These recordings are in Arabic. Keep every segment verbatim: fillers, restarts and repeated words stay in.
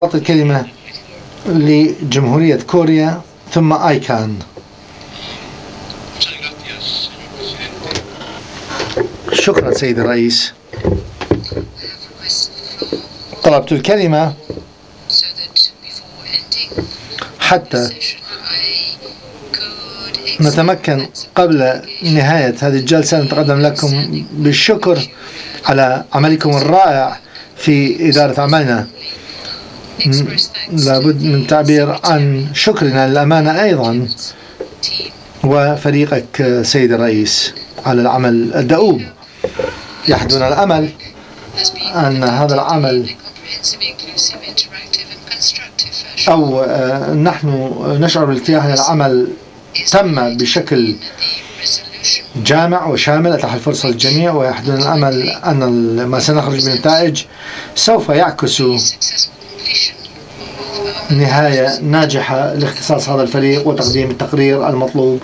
أعطي الكلمة لجمهورية كوريا ثم آيكان. شكرا سيد الرئيس. طلبت الكلمة حتى نتمكن قبل نهاية هذه الجلسة أن نتقدم لكم بالشكر على عملكم الرائع في إدارة عملنا. لابد من تعبير عن شكرنا للأمانة أيضا وفريقك سيد الرئيس على العمل الدؤوب. يحدنا الأمل أن هذا العمل أو نحن نشعر بالارتياح للعمل تم بشكل جامع وشامل أتاح الفرصة للجميع، ويحدنا الأمل أن ما سنخرج من النتائج سوف يعكس نهاية ناجحة لاختصاص هذا الفريق وتقديم التقرير المطلوب.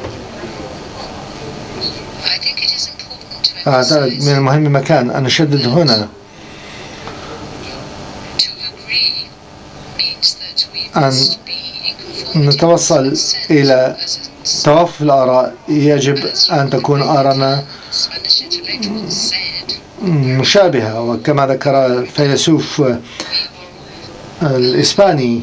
أعتقد من المهم مكان أن نشدد هنا أن نتوصل إلى توافق الآراء. يجب أن تكون آراءنا مشابهة، وكما ذكر الفيلسوف الإسباني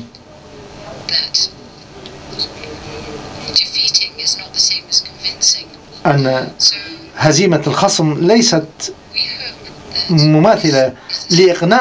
أن هزيمة الخصم ليست مماثلة لإقناع